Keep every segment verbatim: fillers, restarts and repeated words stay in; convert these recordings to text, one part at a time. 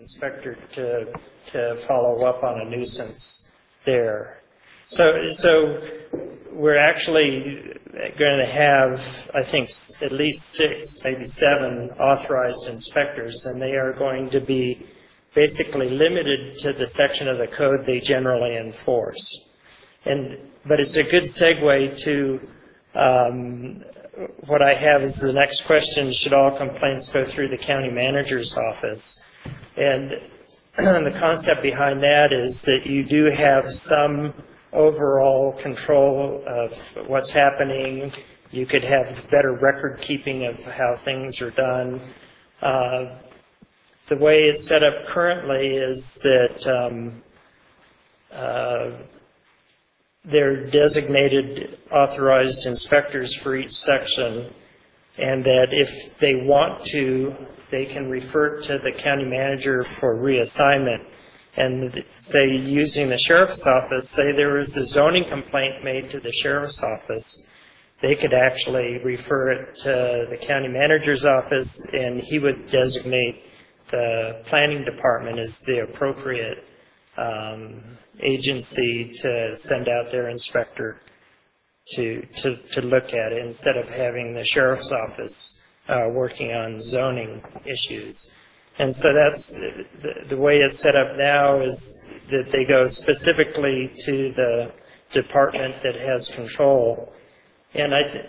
inspector to to follow up on a nuisance there. So so we're actually going to have, I think, at least six, maybe seven authorized inspectors, and they are going to be basically limited to the section of the code they generally enforce. And but it's a good segue to um, what I have is the next question: should all complaints go through the county manager's office? And the concept behind that is that you do have some overall control of what's happening. You could have better record keeping of how things are done. Uh, the way it's set up currently is that um, uh, they're designated authorized inspectors for each section, and that if they want to, they can refer to the county manager for reassignment. And say, using the sheriff's office, say there was a zoning complaint made to the sheriff's office, they could actually refer it to the county manager's office, and he would designate the planning department as the appropriate um, agency to send out their inspector to, to, to look at it, instead of having the sheriff's office uh, working on zoning issues. And so that's the, the, the way it's set up now, is that they go specifically to the department that has control. And I, th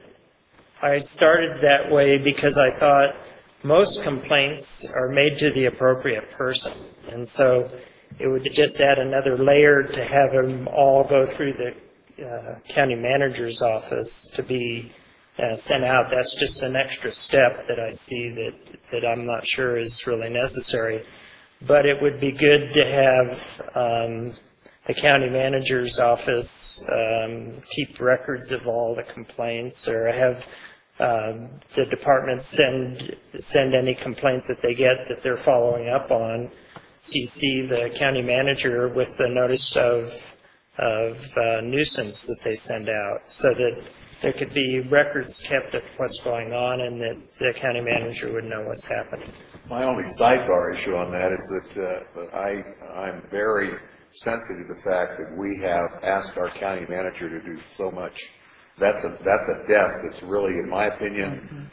I started that way because I thought most complaints are made to the appropriate person. And so it would just add another layer to have them all go through the uh, county manager's office to be Uh, sent out. That's just an extra step that I see that, that I'm not sure is really necessary. But it would be good to have um, the county manager's office um, keep records of all the complaints, or have um, the department send send any complaint that they get that they're following up on, C C the county manager with the notice of, of uh, nuisance that they send out, so that there could be records kept of what's going on, and that the county manager would know what's happening. My only sidebar issue on that is that uh, I, I'm very sensitive to the fact that we have asked our county manager to do so much. That's a, that's a desk that's really, in my opinion,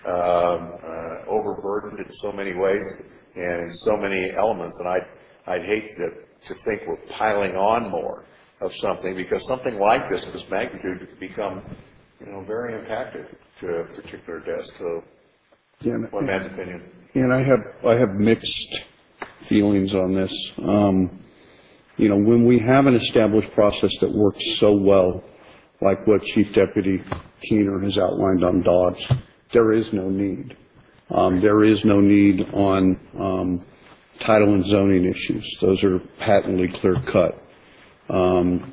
um, uh, overburdened in so many ways and in so many elements. And I'd, I'd hate to, to think we're piling on more of something, because something like this, of this magnitude, could become, you know, very impactful to a particular desk. So, yeah, one man's opinion. And I have I have mixed feelings on this. Um, you know, when we have an established process that works so well, like what Chief Deputy Keener has outlined on dogs, there is no need. Um, there is no need on um, title and zoning issues. Those are patently clear cut. Um,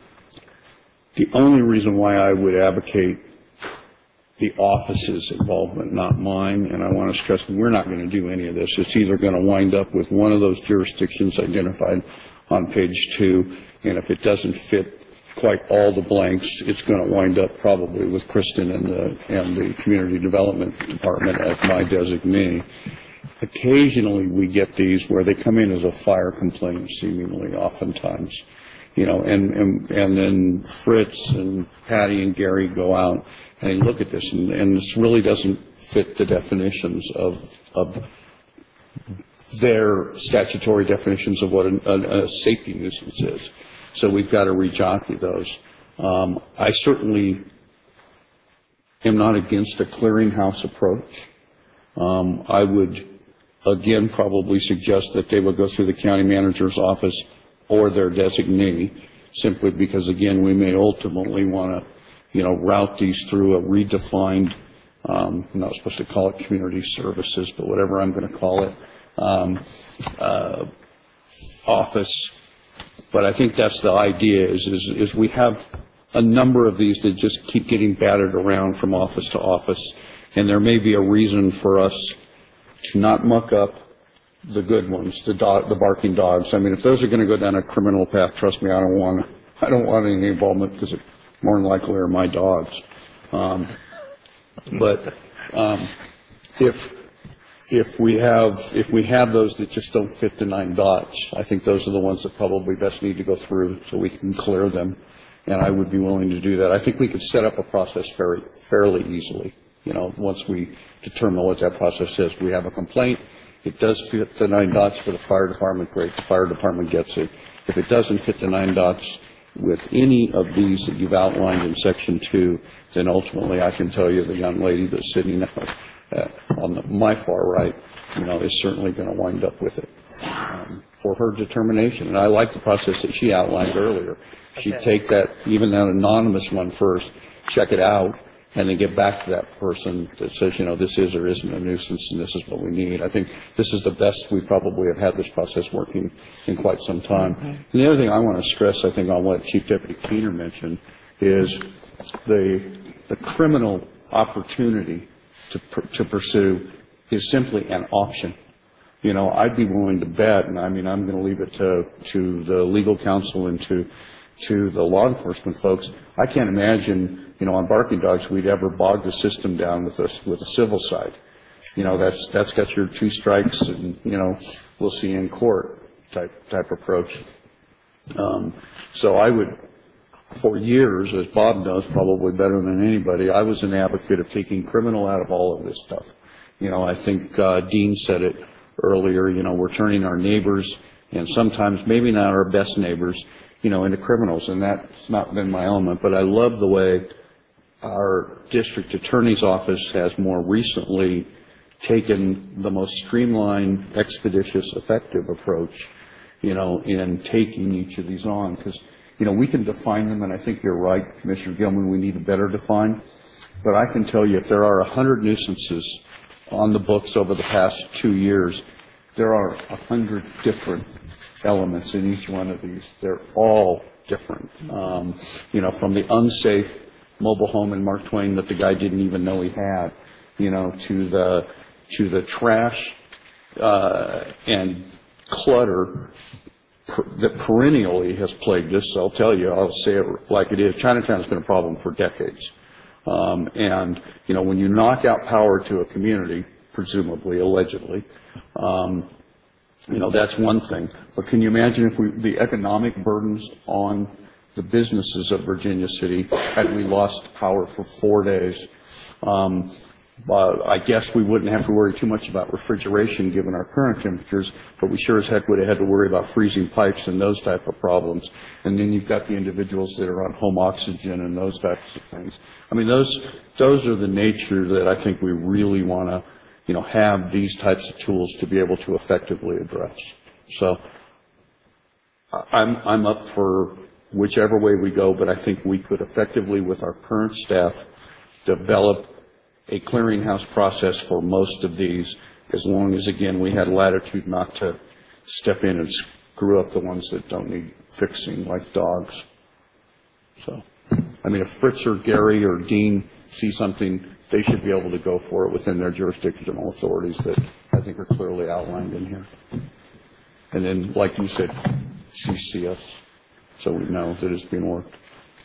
The only reason why I would advocate the office's involvement, not mine, and I want to stress that we're not going to do any of this. It's either going to wind up with one of those jurisdictions identified on page two, and if it doesn't fit quite all the blanks, it's going to wind up probably with Kristen and the, and the Community Development Department as my designee. Occasionally we get these where they come in as a fire complaint, seemingly, oftentimes. You know, and, and, and then Fritz and Patty and Gary go out and they look at this, and, and this really doesn't fit the definitions of, of their statutory definitions of what a, a, a safety nuisance is. So we've got to rejockey those. Um, I certainly am not against a clearinghouse approach. Um, I would, again, probably suggest that they would go through the county manager's office or their designee, simply because, again, we may ultimately want to, you know, route these through a redefined, um, I'm not supposed to call it community services, but whatever I'm going to call it, um, uh, office. But I think that's the idea, is, is, is we have a number of these that just keep getting battered around from office to office, and there may be a reason for us to not muck up the good ones, the dog, the barking dogs. I mean, if those are going to go down a criminal path, trust me, I don't want, I don't want any involvement, because it more than likely are my dogs. Um, but um, if if we have, if we have those that just don't fit the nine dots, I think those are the ones that probably best need to go through so we can clear them. And I would be willing to do that. I think we could set up a process very, fairly easily. You know, once we determine what that process is, we have a complaint. It does fit the nine dots for the fire department, great, the fire department gets it. If it doesn't fit the nine dots with any of these that you've outlined in section two, then ultimately I can tell you the young lady that's sitting uh, on the, my far right, you know, is certainly going to wind up with it um, for her determination. And I like the process that she outlined earlier. She'd Okay. take that, even that anonymous one first, check it out, and then get back to that person that says, you know, this is or isn't a nuisance and this is what we need. I think this is the best we probably have had this process working in quite some time. Mm-hmm. And the other thing I want to stress, I think, on what Chief Deputy Keener mentioned is the, the criminal opportunity to, to pursue is simply an option. You know, I'd be willing to bet, and I mean, I'm going to leave it to, to the legal counsel and to, to the law enforcement folks. I can't imagine, you know, on barking dogs, we'd ever bog the system down with a, with a civil side. You know, that's, that's got your two strikes and, you know, we'll see in court type, type approach. Um, so I would, for years, as Bob knows probably better than anybody, I was an advocate of taking criminal out of all of this stuff. You know, I think, uh, Dean said it earlier, you know, we're turning our neighbors and sometimes maybe not our best neighbors, you know, into criminals, and that's not been my element, but I love the way our district attorney's office has more recently taken the most streamlined, expeditious, effective approach, you know, in taking each of these on, because, you know, we can define them, and I think you're right, Commissioner Gilman, we need to better define, but I can tell you if there are a hundred nuisances on the books over the past two years, there are a hundred different elements in each one of these. They're all different. Um, you know, from the unsafe mobile home in Mark Twain that the guy didn't even know he had, you know, to the to the trash uh, and clutter per, that perennially has plagued us. I'll tell you, I'll say it like it is. Chinatown has been a problem for decades. Um, and, you know, when you knock out power to a community, presumably, allegedly, um, you know, that's one thing. But can you imagine if we, the economic burdens on the businesses of Virginia City had we lost power for four days? Um, but I guess we wouldn't have to worry too much about refrigeration given our current temperatures, but we sure as heck would have had to worry about freezing pipes and those type of problems. And then you've got the individuals that are on home oxygen and those types of things. I mean, those, those are the nature that I think we really want to, you know, have these types of tools to be able to effectively address. So I'm, I'm up for whichever way we go, but I think we could effectively, with our current staff, develop a clearinghouse process for most of these, as long as, again, we had latitude not to step in and screw up the ones that don't need fixing, like dogs. So, I mean, if Fritz or Gary or Dean see something, they should be able to go for it within their jurisdictional authorities that I think are clearly outlined in here. And then, like you said, C C us so we know that it's being worked.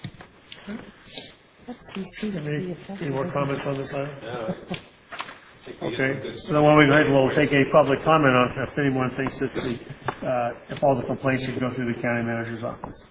Any, any more comments on this item? Okay, so then while we go ahead, we'll take a public comment on if anyone thinks that the, uh, if all the complaints should go through the county manager's office.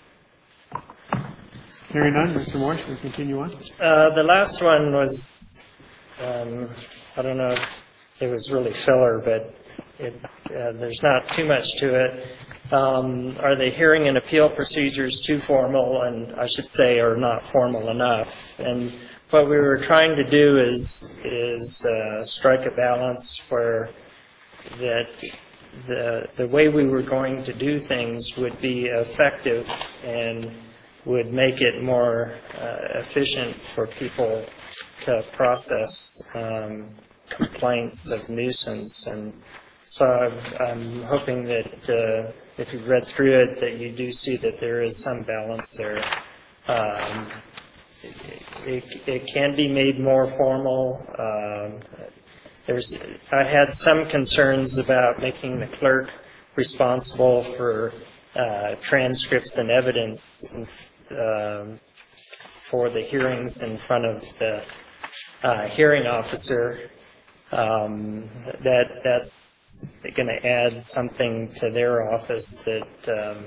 Hearing none, Mister Morris, we continue on. Uh, the last one was, um, I don't know if it was really filler, but it, uh, there's not too much to it. Um, are the hearing and appeal procedures too formal, and I should say are not formal enough? And what we were trying to do is is uh, strike a balance where that the the way we were going to do things would be effective and would make it more uh, efficient for people to process um, complaints of nuisance. And so I've, I'm hoping that uh, if you've read through it, that you do see that there is some balance there. Um, it, it can be made more formal. Um, there's, I had some concerns about making the clerk responsible for uh, transcripts and evidence in, um, for the hearings in front of the uh, hearing officer. um, that that's going to add something to their office that um,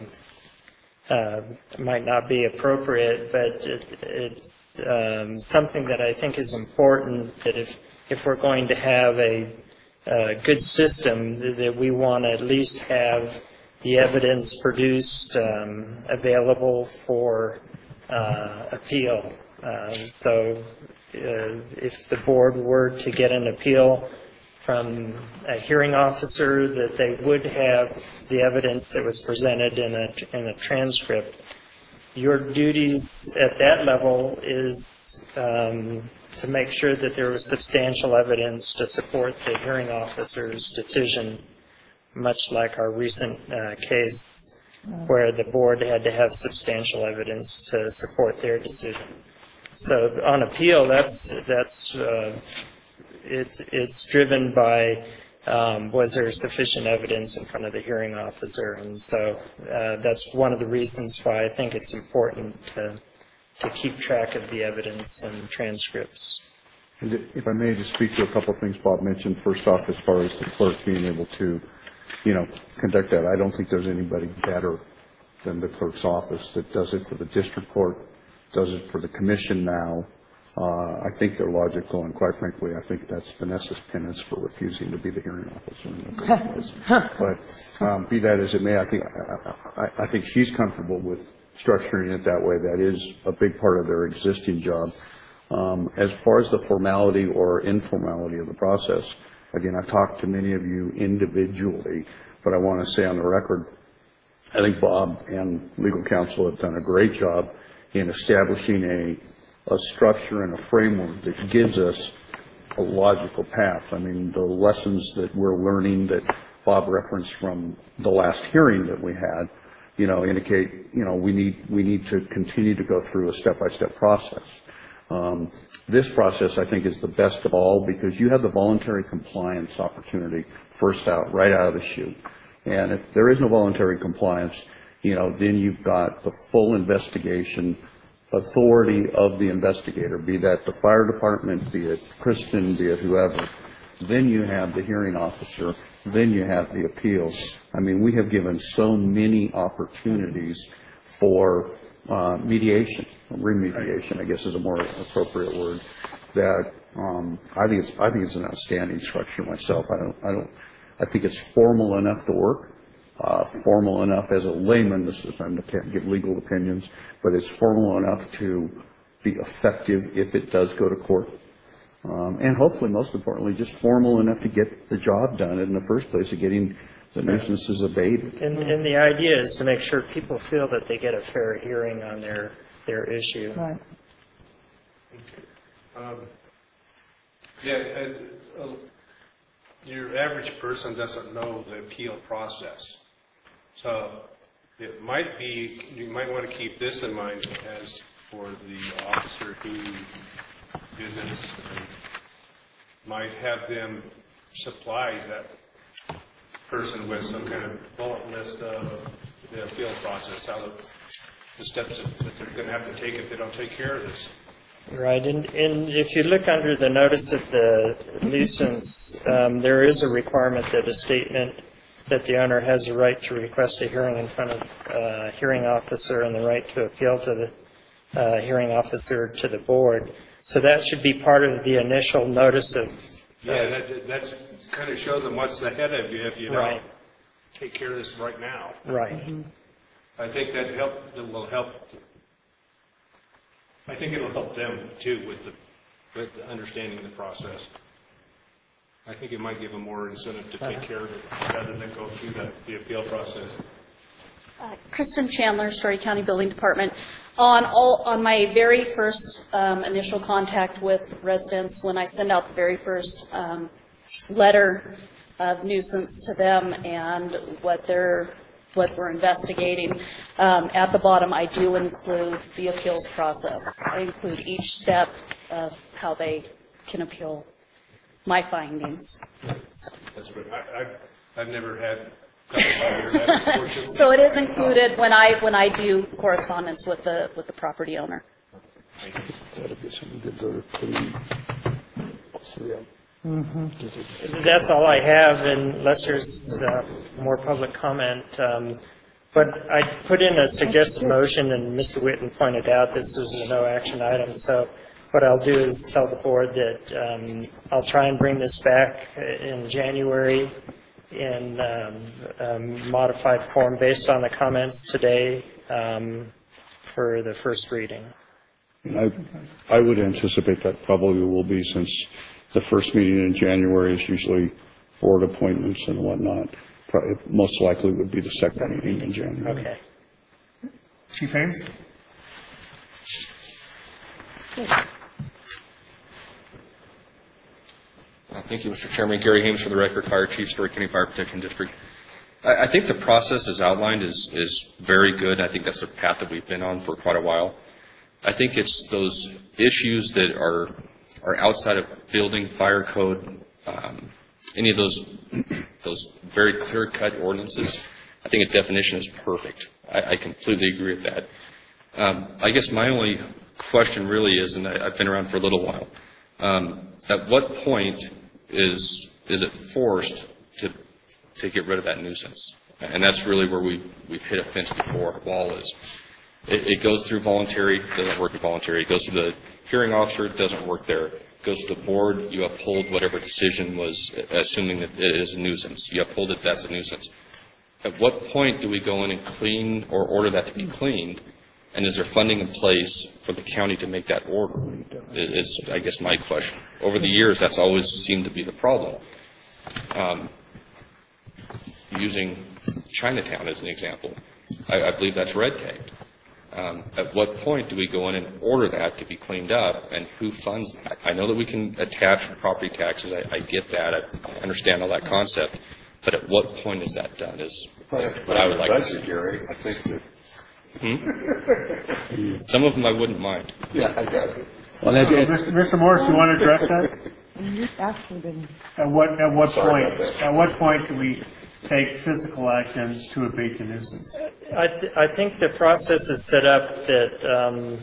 uh, might not be appropriate, but it, it's um, something that I think is important, that if, if we're going to have a, a good system, that we want to at least have the evidence produced um, available for uh, appeal. Uh, so uh, if the board were to get an appeal from a hearing officer, that they would have the evidence that was presented in a, in a transcript. Your duties at that level is um, to make sure that there was substantial evidence to support the hearing officer's decision, much like our recent uh, case where the board had to have substantial evidence to support their decision. So on appeal, that's, that's uh, it's, it's driven by um, was there sufficient evidence in front of the hearing officer, and so uh, that's one of the reasons why I think it's important to, to keep track of the evidence and transcripts. And if I may just speak to a couple of things Bob mentioned. First off, as far as the clerk being able to, you know, conduct that, I don't think there's anybody better than the clerk's office that does it for the district court, does it for the commission now. Uh, I think they're logical, and quite frankly, I think that's Vanessa's penance for refusing to be the hearing officer in the first place. But um, be that as it may, I think I, I, I think she's comfortable with structuring it that way. That is a big part of their existing job. Um, as far as the formality or informality of the process, again, I've talked to many of you individually, but I want to say on the record, I think Bob and legal counsel have done a great job in establishing a a structure and a framework that gives us a logical path. I mean, the lessons that we're learning that Bob referenced from the last hearing that we had, you know, indicate, you know, we need, we need to continue to go through a step-by-step process. Um, this process, I think, is the best of all because you have the voluntary compliance opportunity first out, right out of the chute. And if there is no voluntary compliance, you know, then you've got the full investigation authority of the investigator, be that the fire department, be it Kristen, be it whoever. Then you have the hearing officer, then you have the appeals. I mean, we have given so many opportunities for uh, mediation, remediation, I guess is a more appropriate word, that um, I think it's I think it's an outstanding structure myself. I don't I don't I think it's formal enough to work. Uh, formal enough as a layman, this is, I can't give legal opinions, but it's formal enough to be effective if it does go to court. Um, and hopefully, most importantly, just formal enough to get the job done in the first place of getting the nuisances abated. And, and the idea is to make sure people feel that they get a fair hearing on their, their issue. Right. Um, yeah, uh, uh, your average person doesn't know the appeal process. So it might be, you might want to keep this in mind as for the officer who visits, and might have them supply that person with some kind of bullet list of the appeal process, how the, the steps that they're going to have to take if they don't take care of this. Right, and, and if you look under the notice of the nuisance, um, there is a requirement that a statement that the owner has a right to request a hearing in front of a uh, hearing officer and the right to appeal to the uh, hearing officer to the board. So that should be part of the initial notice of. Uh, yeah, that that's kind of shows them what's ahead of you if you right. don't take care of this right now. Right. Mm-hmm. I think that help that will help. I think it'll help them too with the with the understanding the process. I think it might give them more incentive to take care of it rather than go through the, the appeal process. Uh, Kristen Chandler, Story County Building Department. On all, on my very first um, initial contact with residents, when I send out the very first um, letter of nuisance to them and what they're what we're investigating, um, at the bottom I do include the appeals process. I include each step of how they can appeal my findings. So, That's good. I, I've I've never had. That, so it is included when I when I do correspondence with the with the property owner. That's all I have unless there's uh, more public comment. Um, But I put in a suggested motion, and Mister Whitten pointed out this was a no-action item. So what I'll do is tell the board that um, I'll try and bring this back in January in um, um, modified form based on the comments today um, for the first reading. I, I would anticipate that probably will be, since the first meeting in January is usually board appointments and whatnot. Probably, most likely would be the second meeting in January. Okay. Chief Haynes? Uh, Thank you, Mister Chairman. Gary Hames for the record, Fire Chief, Story County Fire Protection District. I, I think the process as outlined is, is very good. I think that's the path that we've been on for quite a while. I think it's those issues that are, are outside of building, fire code, um, any of those, those very clear-cut ordinances. I think a definition is perfect. I, I completely agree with that. Um, I guess my only question really is, and I, I've been around for a little while, um, at what point is is it forced to to get rid of that nuisance? And that's really where we we've hit a fence before. A wall is. It, it goes through voluntary, doesn't work with voluntary. It goes to the hearing officer, it doesn't work there. It goes to the board, you uphold whatever decision was, assuming that it is a nuisance. You uphold it, that's a nuisance. At what point do we go in and clean or order that to be cleaned? And is there funding in place for the county to make that order? Is, I guess, my question. Over the years, that's always seemed to be the problem. Um, using Chinatown as an example, I, I believe that's red taped. Um, at what point do we go in and order that to be cleaned up, and who funds that? I know that we can attach property taxes. I, I get that. I understand all that concept. But at what point is that done is what I would like to see. Gary, I think that. Hmm? Some of them I wouldn't mind. Yeah, I got it. Well, that- Uh, Mister Mister Morris, do you want to address that? You've actually been, At what, at what Sorry point, about that. at what point do we take physical action to abate the nuisance? I, th- I think the process is set up that, um,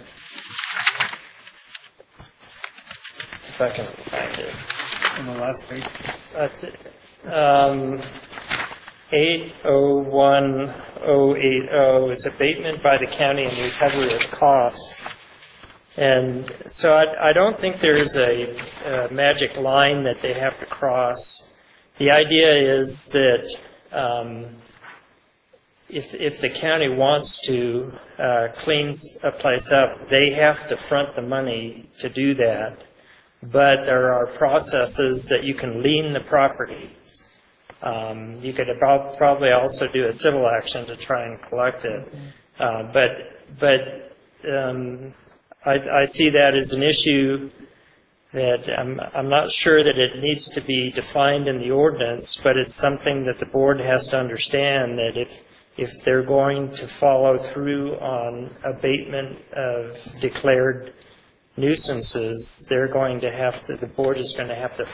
if I can find it. On the last page? I thi- um, eight oh one oh eight oh is abatement by the county and recovery of costs. And so I, I don't think there is a, a magic line that they have to cross. The idea is that um, if, if the county wants to uh, clean a place up, they have to front the money to do that. But there are processes that you can lien the property. Um, you could about, probably also do a civil action to try and collect it. Uh, but but um, I, I see that as an issue that I'm, I'm not sure that it needs to be defined in the ordinance, but it's something that the board has to understand, that if if they're going to follow through on abatement of declared nuisances, they're going to have to, the board is going to have to